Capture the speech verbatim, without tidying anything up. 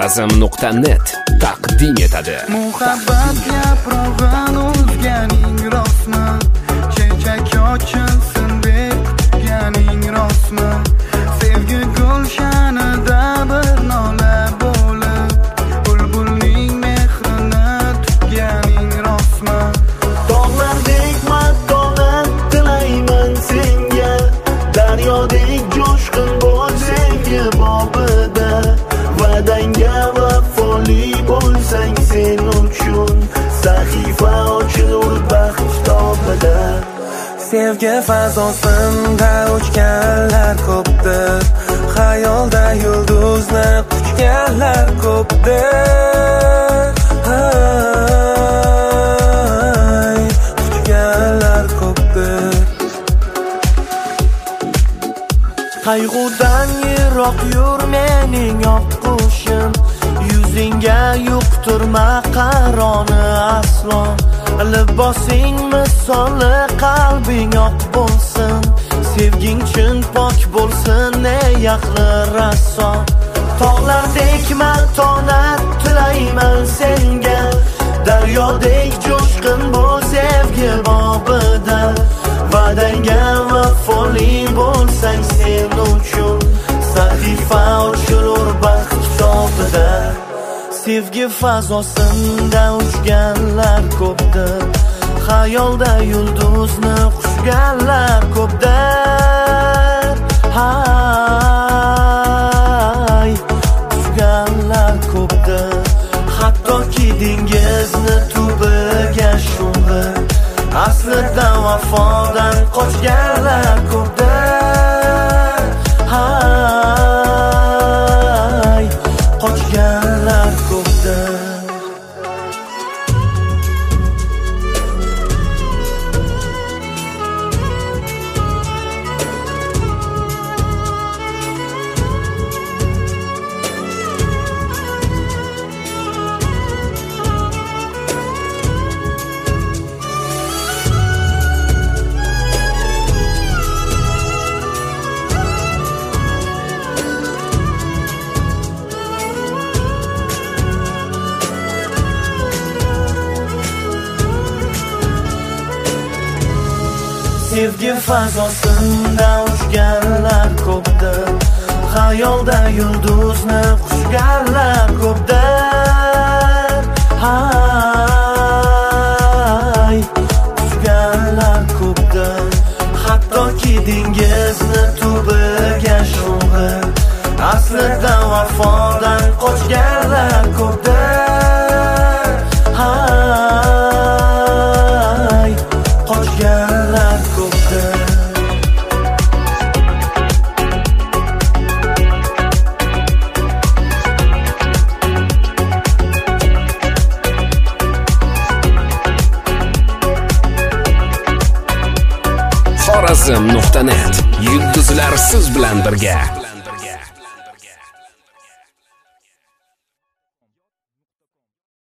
xorazm nuqta net taqdim etadi. Muhabbat yaprog'in uzganing rostmi? Chechak ochilsin deb kutganing rostmi? Sevgi gulshanida bir nola bo'lib, bulbulning mehrini tutganing rostmi? Tog'lardek matonat tilayman senga, daryodek jo'shqin bo'l sevgi bobida. Va'dangga vafoli bo'lsang sen uchun sahifa ochilur baxt kitobida. Sevgi fazosinda uchganlar ko'pdir, xayolda yulduzni quchganlar ko'pdir. Ay, quchganlar ko'pdir. Qayg'udan yiroq yur mening oq qushim, yuzingga yuqtirma qaroni aslo. Libosing misoli qalbing oq bo'lsin, sevging chin pok bo'lsin ey aqli rasso. Tog'lardek matonat tilayman senga, daryodek jo'shqin bo'l sevgi bobida. Va'dangga vafoli bo'lsang sen uchun sahifa ochilur baxt kitobida. Sevgi fazosinda uchganlar ko'pdir, xayolda yulduzni quchganlar ko'pdir. Hay, quchganlar ko'pdir. Hattoki dengizni tubiga sho'ng'ib, aslida vafodan qochganlar ko'pdir. Hay, qochganlar ko'pdir. Sevgi fazosinda uchganlar ko'pdir, xayolda yulduzni quchganlar ko'pdir. Hay, quchganlar ko'pdir. Hattoki dengizni tubiga sho'ng'ib, aslida vafodan qochganlar ko'pdir. Hay, qochganlar ko'pdir. xorazm nuqta net yulduzlar siz bilan birga.